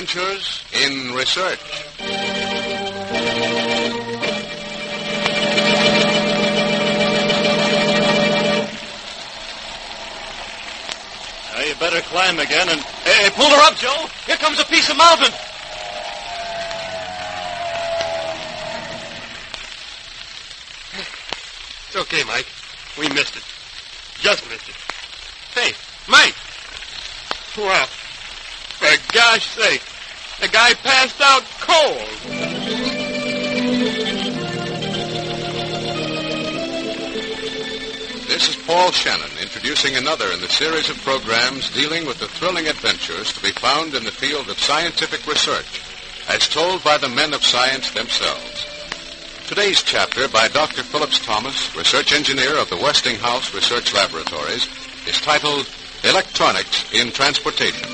adventures in research. Now you better climb again and... Hey, pull her up, Joe. Here comes a piece of mountain. It's okay, Mike. We missed it. Just missed it. Hey, Mike! Well, for gosh sake, the guy passed out cold. This is Paul Shannon introducing another in the series of programs dealing with the thrilling adventures to be found in the field of scientific research, as told by the men of science themselves. Today's chapter by Dr. Phillips Thomas, research engineer of the Westinghouse Research Laboratories, is titled Electronics in Transportation.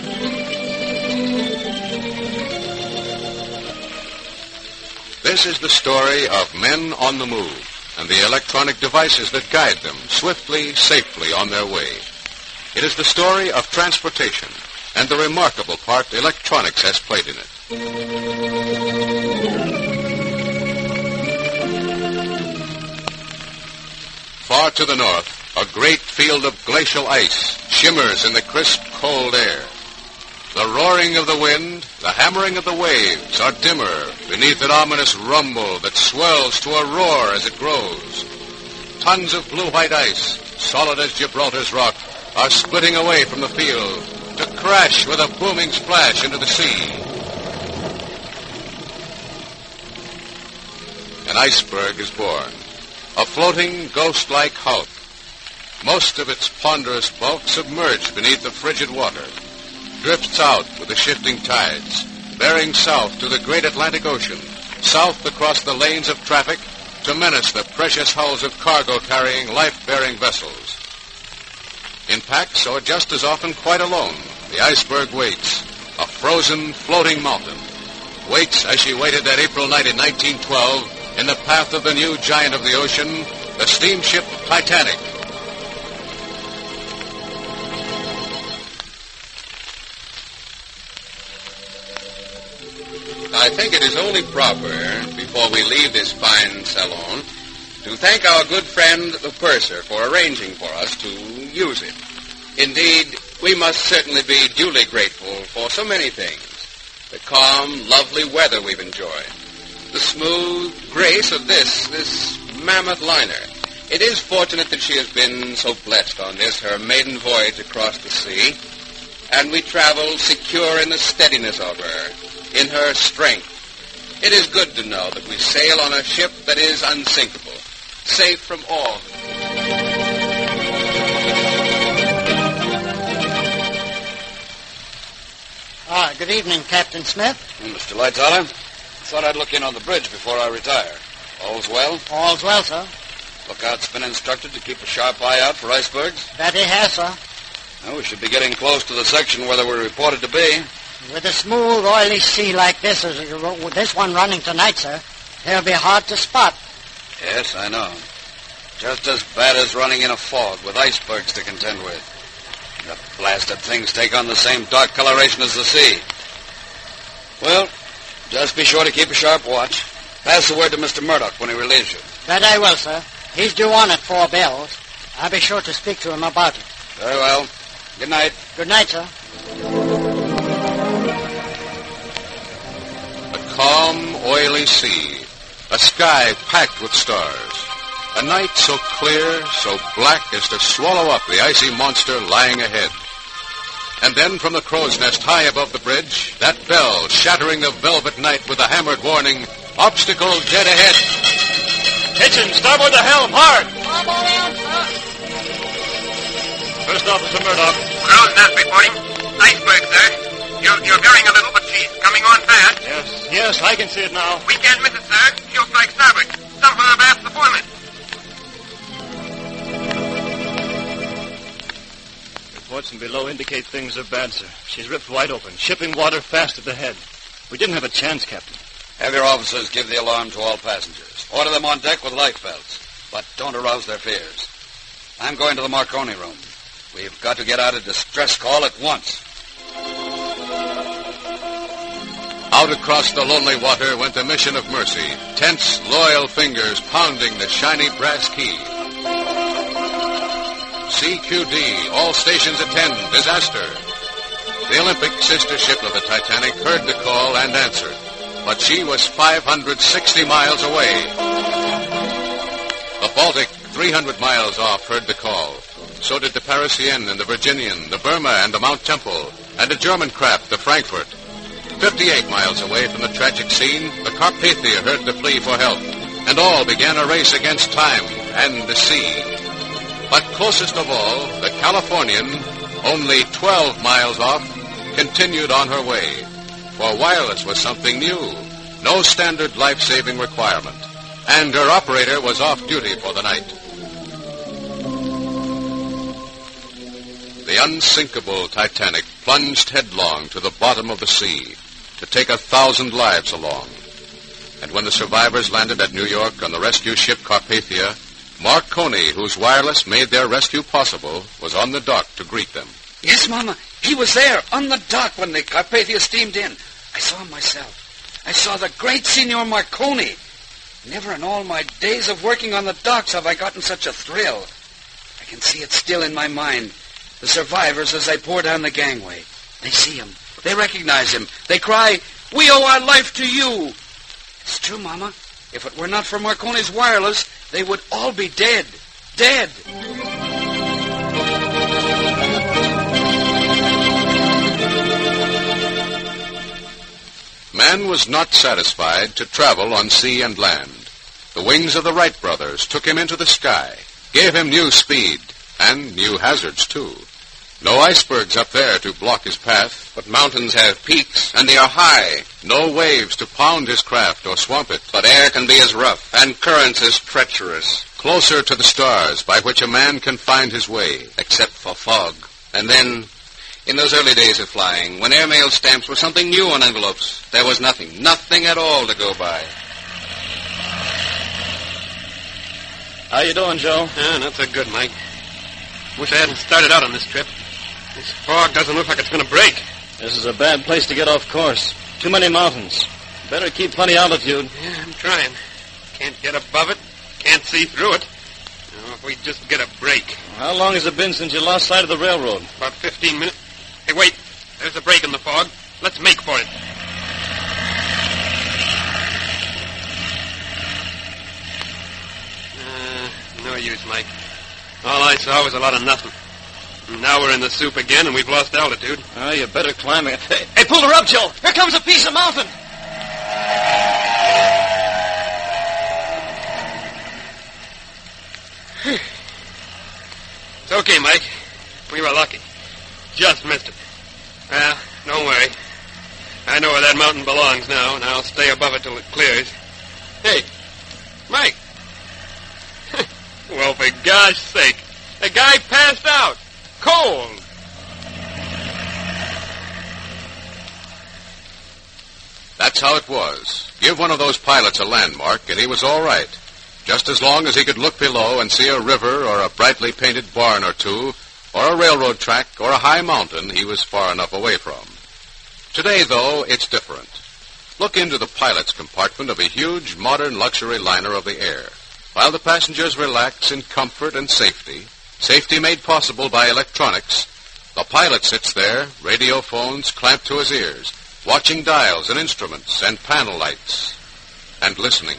This is the story of men on the move and the electronic devices that guide them swiftly, safely on their way. It is the story of transportation and the remarkable part electronics has played in it. Far to the north, a great field of glacial ice shimmers in the crisp, cold air. The roaring of the wind, the hammering of the waves are dimmer beneath an ominous rumble that swells to a roar as it grows. Tons of blue-white ice, solid as Gibraltar's rock, are splitting away from the field to crash with a booming splash into the sea. An iceberg is born, a floating, ghost-like hulk. Most of its ponderous bulk submerged beneath the frigid water, drifts out with the shifting tides, bearing south to the great Atlantic Ocean, south across the lanes of traffic to menace the precious hulls of cargo-carrying, life-bearing vessels. In packs, or just as often quite alone, the iceberg waits, a frozen, floating mountain. Waits as she waited that April night in 1912 in the path of the new giant of the ocean, the steamship Titanic. I think it is only proper, before we leave this fine salon, to thank our good friend the purser for arranging for us to use it. Indeed, we must certainly be duly grateful for so many things. The calm, lovely weather we've enjoyed. The smooth grace of this mammoth liner. It is fortunate that she has been so blessed on this, her maiden voyage across the sea, and we travel secure in the steadiness of her, in her strength. It is good to know that we sail on a ship that is unsinkable, safe from all. Good evening, Captain Smith. Mr. Lightoller, thought I'd look in on the bridge before I retire. All's well? All's well, sir. Lookout's been instructed to keep a sharp eye out for icebergs? That he has, sir. Well, we should be getting close to the section where they were reported to be. With a smooth, oily sea like this, as this one running tonight, sir, they'll be hard to spot. Yes, I know. Just as bad as running in a fog with icebergs to contend with. The blasted things take on the same dark coloration as the sea. Well, just be sure to keep a sharp watch. Pass the word to Mr. Murdoch when he relieves you. That I will, sir. He's due on at 4 bells. I'll be sure to speak to him about it. Very well. Good night. Good night, sir. A calm, oily sea, a sky packed with stars, a night so clear, so black as to swallow up the icy monster lying ahead. And then from the crow's nest high above the bridge, that bell shattering the velvet night with a hammered warning, obstacle dead ahead. Hitchin, starboard the helm, hard! Starboard helm, sir. First Officer Murdoch. Crow's nest reporting. Iceberg, sir. You're veering a little, but she's coming on fast. Yes, I can see it now. We can't miss it, sir. She'll strike starboard. Something abaft the foreman. Reports from below indicate things are bad, sir. She's ripped wide open, shipping water fast at the head. We didn't have a chance, Captain. Have your officers give the alarm to all passengers. Order them on deck with life belts. But don't arouse their fears. I'm going to the Marconi room. We've got to get out a distress call at once. Out across the lonely water went the mission of mercy, tense, loyal fingers pounding the shiny brass key. CQD, all stations attend, disaster. The Olympic sister ship of the Titanic heard the call and answered, but she was 560 miles away. The Baltic, 300 miles off, heard the call. So did the Parisienne and the Virginian, the Burma and the Mount Temple, and a German craft, the Frankfurt. 58 miles away from the tragic scene, the Carpathia heard the plea for help, and all began a race against time and the sea. But closest of all, the Californian, only 12 miles off, continued on her way. For wireless was something new, no standard life-saving requirement, and her operator was off duty for the night. The unsinkable Titanic plunged headlong to the bottom of the sea to take 1,000 lives along. And when the survivors landed at New York on the rescue ship Carpathia, Mark Coney, whose wireless made their rescue possible, was on the dock to greet them. Yes, Mama. He was there on the dock when the Carpathia steamed in. I saw him myself. I saw the great Senor Marconi. Never in all my days of working on the docks have I gotten such a thrill. I can see it still in my mind. The survivors as they pour down the gangway. They see him. They recognize him. They cry, "We owe our life to you." It's true, Mama. If it were not for Marconi's wireless, they would all be dead. Dead. Man was not satisfied to travel on sea and land. The wings of the Wright brothers took him into the sky, gave him new speed, and new hazards, too. No icebergs up there to block his path, But mountains have peaks, and they are high. no waves to pound his craft or swamp it. But air can be as rough, and currents as treacherous. Closer to the stars by which a man can find his way. Except for fog. And then, in those early days of flying, when airmail stamps were something new on envelopes, there was nothing at all to go by. How you doing, Joe? Not so good, Mike. Wish I hadn't started out on this trip. This fog doesn't look like it's going to break. This is a bad place to get off course. Too many mountains. Better keep plenty altitude. Yeah, I'm trying. Can't get above it. Can't see through it. If we just get a break. How long has it been since you lost sight of the railroad? About 15 minutes. Hey, wait. There's a break in the fog. Let's make for it. No use, Mike. All I saw was a lot of nothing. And now we're in the soup again, and we've lost altitude. Oh, you better climb it. Hey, pull her up, Joe. Here comes a piece of mountain. It's okay, Mike. We were lucky. Just missed it. Well, don't worry. I know where that mountain belongs now, and I'll stay above it till it clears. Hey, Mike. Well, for gosh sake, the guy passed out. Cold. That's how it was. Give one of those pilots a landmark, and he was all right. Just as long as he could look below and see a river or a brightly painted barn or two, or a railroad track or a high mountain he was far enough away from. Today, though, it's different. Look into the pilot's compartment of a huge modern luxury liner of the air. While the passengers relax in comfort and safety made possible by electronics, the pilot sits there, radio phones clamped to his ears, watching dials and instruments and panel lights, and listening.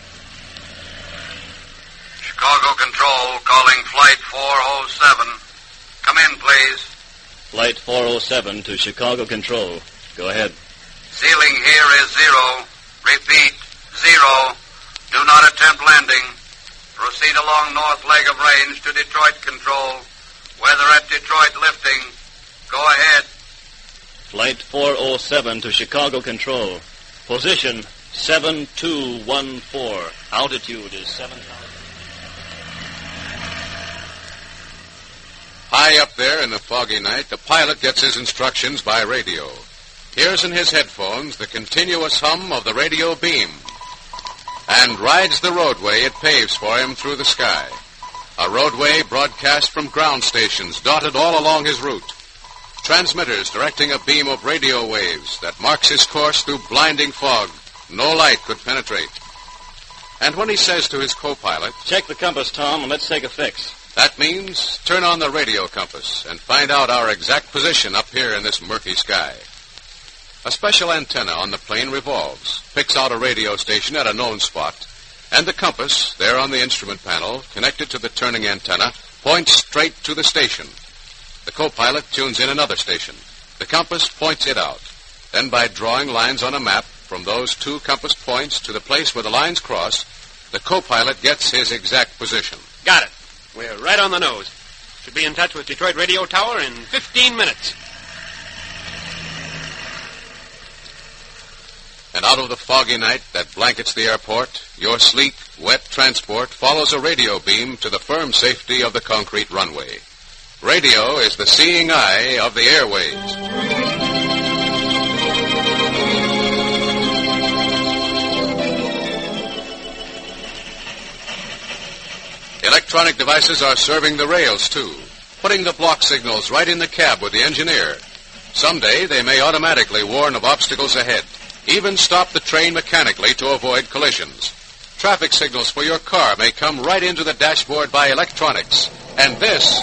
Chicago Control calling Flight 407. Come in, please. Flight 407 to Chicago Control. Go ahead. Ceiling here is 0. Repeat, 0. Do not attempt landing. Proceed along north leg of range to Detroit Control. Weather at Detroit lifting. Go ahead. Flight 407 to Chicago Control. Position 7214. Altitude is 7,000. High up there in the foggy night, the pilot gets his instructions by radio. Hears in his headphones the continuous hum of the radio beam, and rides the roadway it paves for him through the sky. A roadway broadcast from ground stations dotted all along his route. transmitters directing a beam of radio waves that marks his course through blinding fog no light could penetrate. And when he says to his co-pilot, "Check the compass, Tom, and let's take a fix," that means turn on the radio compass and find out our exact position up here in this murky sky. A special antenna on the plane revolves, picks out a radio station at a known spot, and the compass, there on the instrument panel, connected to the turning antenna, points straight to the station. The co-pilot tunes in another station. The compass points it out. Then by drawing lines on a map from those two compass points to the place where the lines cross, the co-pilot gets his exact position. Got it. We're right on the nose. Should be in touch with Detroit Radio Tower in 15 minutes. And out of the foggy night that blankets the airport, your sleek, wet transport follows a radio beam to the firm safety of the concrete runway. Radio is the seeing eye of the airways. Electronic devices are serving the rails, too, putting the block signals right in the cab with the engineer. Someday they may automatically warn of obstacles ahead, even stop the train mechanically to avoid collisions. Traffic signals for your car may come right into the dashboard by electronics. And this...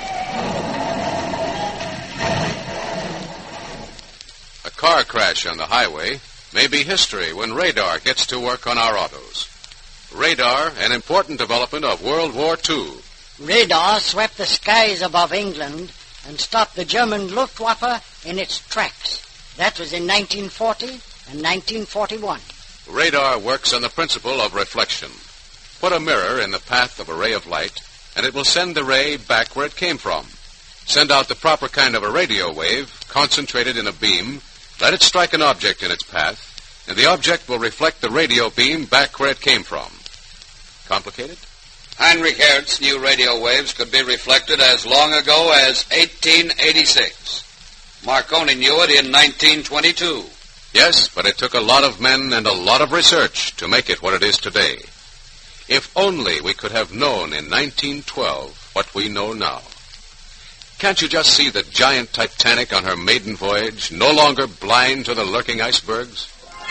a car crash on the highway may be history when radar gets to work on our autos. Radar, an important development of World War II. Radar swept the skies above England and stopped the German Luftwaffe in its tracks. That was in 1940 and 1941. Radar works on the principle of reflection. Put a mirror in the path of a ray of light, and it will send the ray back where it came from. Send out the proper kind of a radio wave, concentrated in a beam, let it strike an object in its path, and the object will reflect the radio beam back where it came from. Complicated? Heinrich Hertz's new radio waves could be reflected as long ago as 1886. Marconi knew it in 1922. Yes, but it took a lot of men and a lot of research to make it what it is today. If only we could have known in 1912 what we know now. Can't you just see the giant Titanic on her maiden voyage, no longer blind to the lurking icebergs?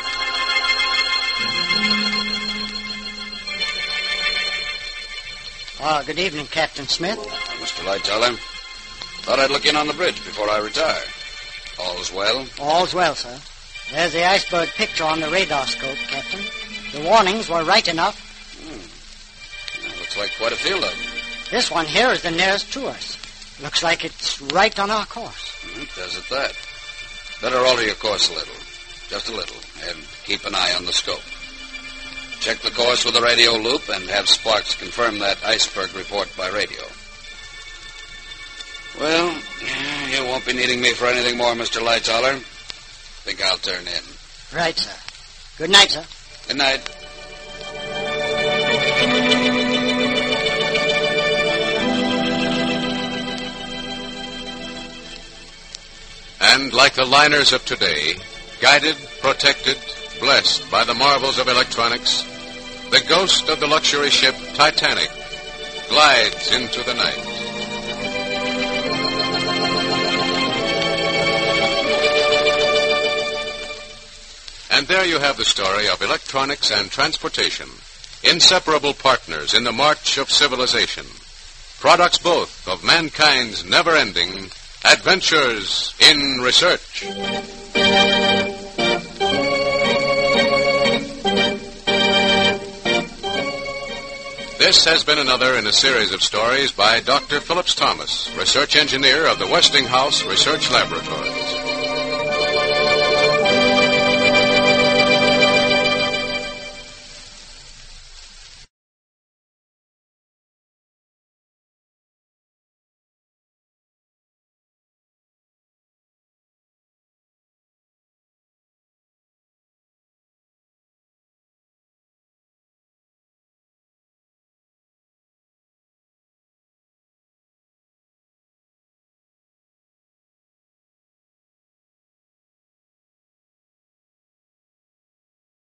Good evening, Captain Smith. Mr. Lightoller, thought I'd look in on the bridge before I retire. All's well? All's well, sir. There's the iceberg picture on the radar scope, Captain. The warnings were right enough. Looks like quite a field of them. This one here is the nearest to us. Looks like it's right on our course. It does at that. Better alter your course a little. Just a little. And keep an eye on the scope. Check the course with a radio loop and have Sparks confirm that iceberg report by radio. Well, you won't be needing me for anything more, Mr. Lightoller. Think I'll turn in. Right, sir. Good night, sir. Good night. And like the liners of today, guided, protected, blessed by the marvels of electronics, the ghost of the luxury ship Titanic glides into the night. And there you have the story of electronics and transportation, inseparable partners in the march of civilization, products both of mankind's never-ending adventures in research. This has been another in a series of stories by Dr. Phillips Thomas, research engineer of the Westinghouse Research Laboratory.